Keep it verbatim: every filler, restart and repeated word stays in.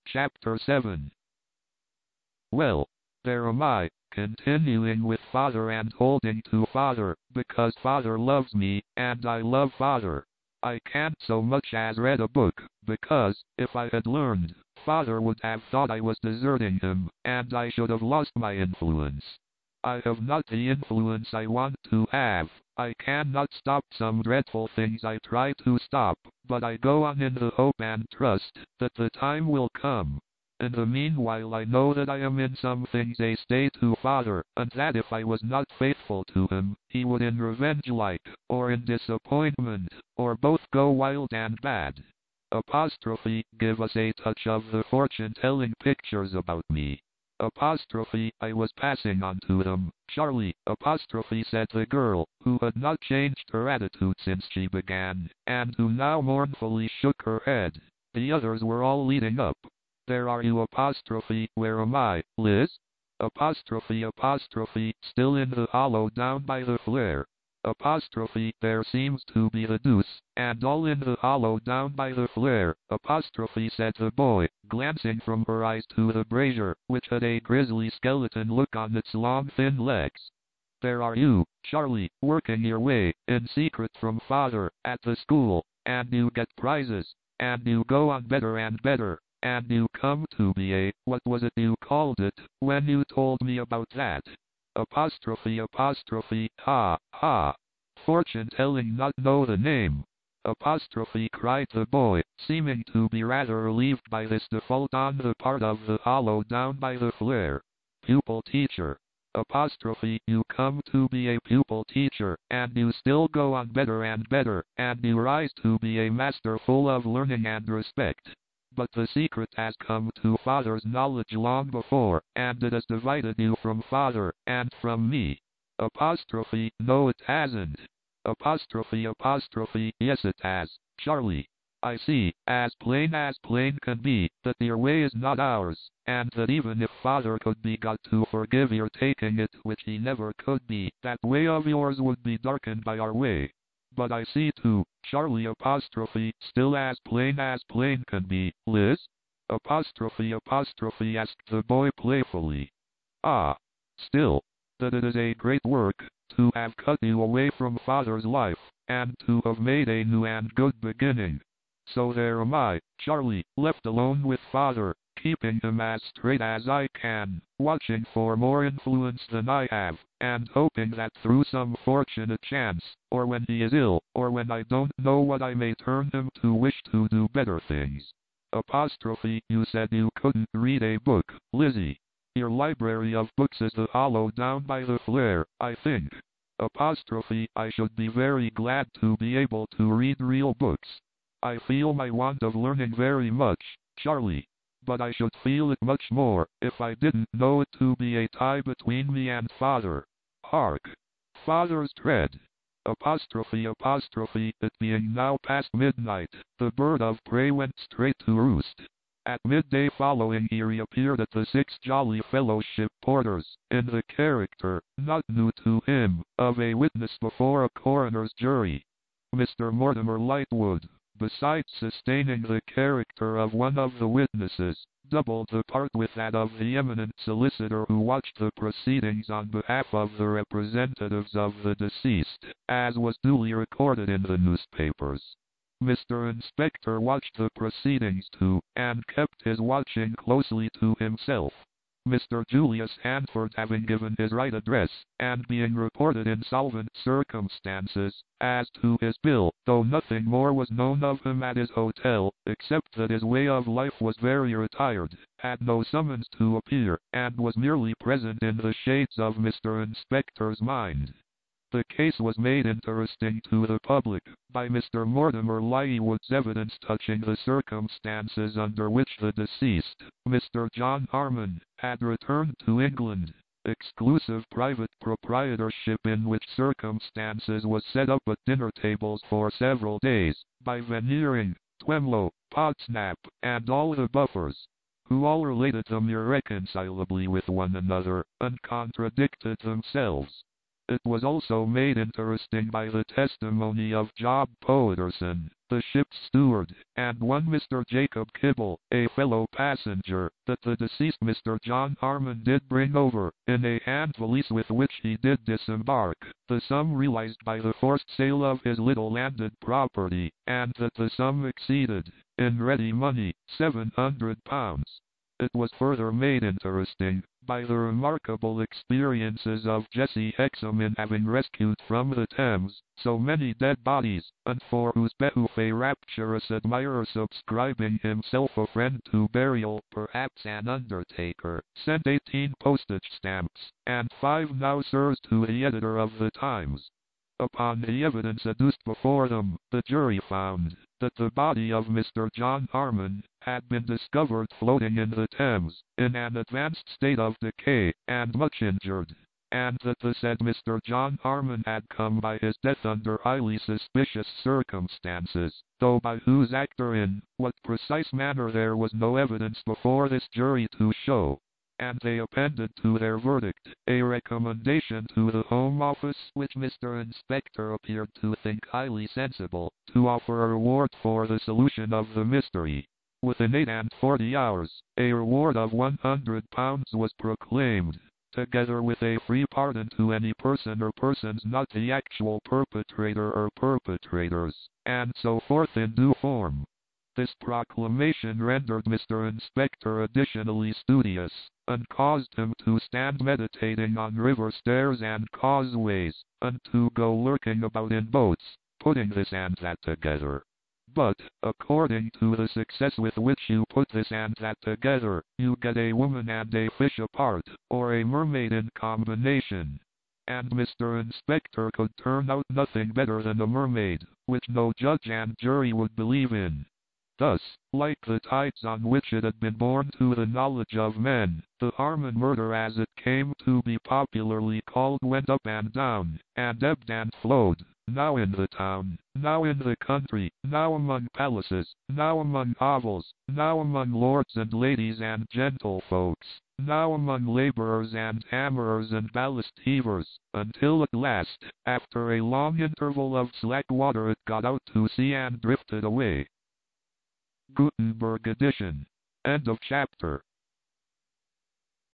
Chapter seven. Well, there am I, continuing with Father and holding to Father, because Father loves me, and I love Father. I can't so much as read a book, because, if I had learned, Father would have thought I was deserting him, and I should have lost my influence. I have not the influence I want to have. I cannot stop some dreadful things I try to stop, but I go on in the hope and trust that the time will come. In the meanwhile I know that I am in some things a stay to Father, and that if I was not faithful to him, he would in revenge like, or in disappointment, or both go wild and bad. Apostrophe, give us a touch of the fortune-telling pictures about me. Apostrophe, I was passing on to them. Charlie, apostrophe, said the girl, who had not changed her attitude since she began, and who now mournfully shook her head. The others were all leading up. There are you, apostrophe, where am I, Liz? Apostrophe, apostrophe, still in the hollow down by the flare. Apostrophe, there seems to be the deuce, and all in the hollow down by the flare. Apostrophe, said the boy, glancing from her eyes to the brazier, which had a grisly skeleton look on its long thin legs. There are you, Charlie, working your way, in secret from Father, at the school, and you get prizes, and you go on better and better, and you come to be a, what was it you called it, when you told me about that? Apostrophe, apostrophe, ha, ha. Fortune-telling, not know the name. Apostrophe, cried the boy, seeming to be rather relieved by this default on the part of the hollow down by the flare. Pupil teacher. Apostrophe, you come to be a pupil teacher, and you still go on better and better, and you rise to be a master full of learning and respect. But the secret has come to Father's knowledge long before, and it has divided you from Father, and from me. Apostrophe, no it hasn't. Apostrophe, apostrophe, yes it has, Charlie. I see, as plain as plain can be, that your way is not ours, and that even if Father could be got to forgive your taking it, which he never could be, that way of yours would be darkened by our way. But I see too, Charlie, apostrophe, still as plain as plain can be, Liz? Apostrophe, apostrophe, asked the boy playfully. Ah, still, that it is a great work, to have cut you away from Father's life, and to have made a new and good beginning. So there am I, Charlie, left alone with Father, keeping him as straight as I can, watching for more influence than I have, and hoping that through some fortunate chance, or when he is ill, or when I don't know what, I may turn him to wish to do better things. Apostrophe, you said you couldn't read a book, Lizzie. Your library of books is the hollow down by the flare, I think. Apostrophe, I should be very glad to be able to read real books. I feel my want of learning very much, Charlie. But I should feel it much more, if I didn't know it to be a tie between me and Father. Hark! Father's tread. Apostrophe, apostrophe, it being now past midnight, the bird of prey went straight to roost. At midday following he reappeared at the Six Jolly Fellowship Porters, in the character, not new to him, of a witness before a coroner's jury. Mister Mortimer Lightwood, besides sustaining the character of one of the witnesses, doubled the part with that of the eminent solicitor who watched the proceedings on behalf of the representatives of the deceased, as was duly recorded in the newspapers. Mister Inspector watched the proceedings too, and kept his watching closely to himself. Mister Julius Hanford having given his right address, and being reported in solvent circumstances, as to his bill, though nothing more was known of him at his hotel, except that his way of life was very retired, had no summons to appear, and was merely present in the shades of Mister Inspector's mind. The case was made interesting to the public by Mister Mortimer Lightwood's evidence touching the circumstances under which the deceased, Mister John Harmon, had returned to England. Exclusive private proprietorship in which circumstances was set up at dinner tables for several days, by Veneering, Twemlow, Podsnap, and all the Buffers, who all related them irreconcilably with one another, and contradicted themselves. It was also made interesting by the testimony of Job Poederson, the ship's steward, and one Mister Jacob Kibble, a fellow passenger, that the deceased Mister John Harmon did bring over, in a hand valise with which he did disembark, the sum realized by the forced sale of his little landed property, and that the sum exceeded, in ready money, seven hundred pounds. It was further made interesting by the remarkable experiences of Jesse Hexam in having rescued from the Thames so many dead bodies, and for whose behoof a rapturous admirer subscribing himself a friend to burial, perhaps an undertaker, sent eighteen postage stamps, and five now sirs to the editor of the Times. Upon the evidence adduced before them, the jury found that the body of Mister John Harmon had been discovered floating in the Thames, in an advanced state of decay, and much injured, and that the said Mister John Harmon had come by his death under highly suspicious circumstances, though by whose act or in what precise manner there was no evidence before this jury to show. And they appended to their verdict a recommendation to the Home Office, which Mister Inspector appeared to think highly sensible, to offer a reward for the solution of the mystery. Within eight and forty hours, a reward of one hundred pounds was proclaimed, together with a free pardon to any person or persons not the actual perpetrator or perpetrators, and so forth in due form. This proclamation rendered Mister Inspector additionally studious, and caused him to stand meditating on river stairs and causeways, and to go lurking about in boats, putting this and that together. But, according to the success with which you put this and that together, you get a woman and a fish apart, or a mermaid in combination. And Mister Inspector could turn out nothing better than a mermaid, which no judge and jury would believe in. Thus, like the tides on which it had been borne to the knowledge of men, the Harmon murder as it came to be popularly called went up and down, and ebbed and flowed, now in the town, now in the country, now among palaces, now among hovels, now among lords and ladies and gentlefolks, now among laborers and hammerers and ballast heavers, until at last, after a long interval of slack water, it got out to sea and drifted away. Gutenberg edition. End of chapter.